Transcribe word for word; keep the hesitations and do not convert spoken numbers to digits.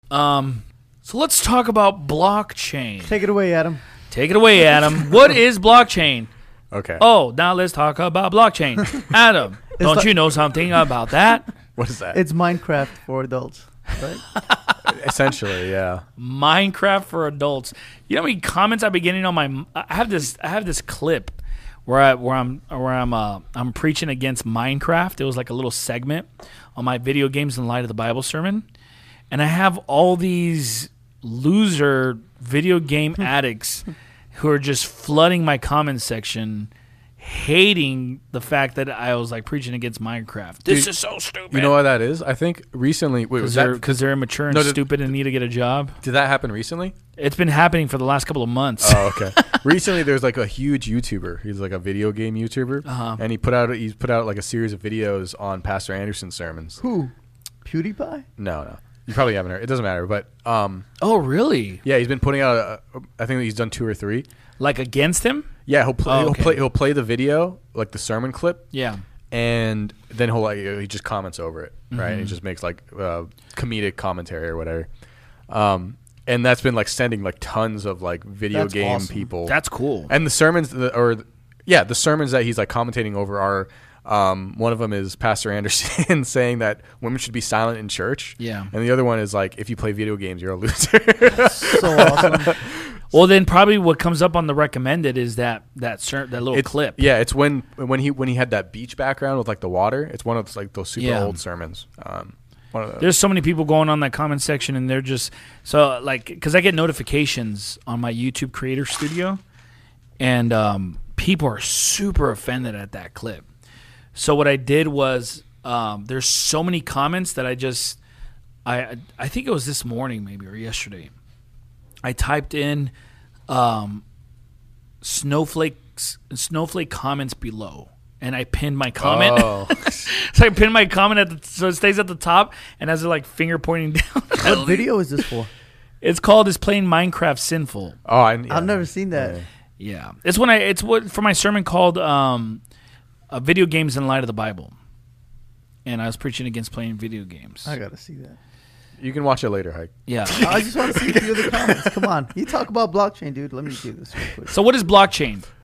Um, so let's talk about blockchain. Take it away, Adam. Take it away, Adam. What is blockchain? Okay. Oh, now let's talk about blockchain. Adam, don't like- you know something about that? What is that? It's Minecraft for adults, right? Essentially, yeah. Minecraft for adults. You know how many comments I've been getting on my? I have this. I have this clip where I where I'm where I'm uh, I'm preaching against Minecraft. It was like a little segment on my video games in light of the Bible sermon, and I have all these loser video game addicts who are just flooding my comment section, hating the fact that I was like preaching against Minecraft. This Dude, is so stupid. You know what that is? I think recently. Wait, Because was they're, that 'cause they're immature and No, did- stupid and need to get a job. did that happen recently? It's been happening for the last couple of months. Oh, okay. Recently, there's like a huge YouTuber. He's like a video game YouTuber, Uh-huh. and he put out he's put out like a series of videos on Pastor Anderson's sermons. Who? PewDiePie? No, no, you probably haven't heard. It doesn't matter, but um, Oh, really? yeah, he's been putting out. A, I think he's done two or three. Like against him? Yeah, he'll play. Oh, He'll okay. play. He'll play the video, like the sermon clip, Yeah. and then he'll like he just comments over it, right? Mm-hmm. He just makes like uh, comedic commentary or whatever. Um, and that's been like sending like tons of like video That's game awesome. people. That's cool. And the sermons, the, or yeah, the sermons that he's like commentating over are. Um, one of them is Pastor Anderson saying that women should be silent in church. Yeah. And the other one is like, if you play video games, you're a loser. So awesome. Well, then probably what comes up on the recommended is that that cer- that little It's- clip. Yeah, it's when when he when he had that beach background with like the water. It's one of those, like those super Yeah. old sermons. Um, one of those. There's so many people going on that comment section, and they're just so like because I get notifications on my YouTube Creator Studio, and um, people are super offended at that clip. So what I did was um, there's so many comments that I just I I think it was this morning maybe or yesterday. I typed in um, snowflakes snowflake comments below, and I pinned my comment. Oh. So I pinned my comment at the, so it stays at the top, and as it like finger pointing down. What video is this for? It's called "Is Playing Minecraft Sinful?" Oh, I, yeah. I've never seen that. Yeah. Yeah, it's when I it's what for my sermon called um, uh, "Video Games in Light of the Bible," and I was preaching against playing video games. I gotta see that. You can watch it later, Hike. Yeah. I just want to see a few of the comments. Come on, you talk about blockchain, dude. Let me do this real quick. So what is blockchain?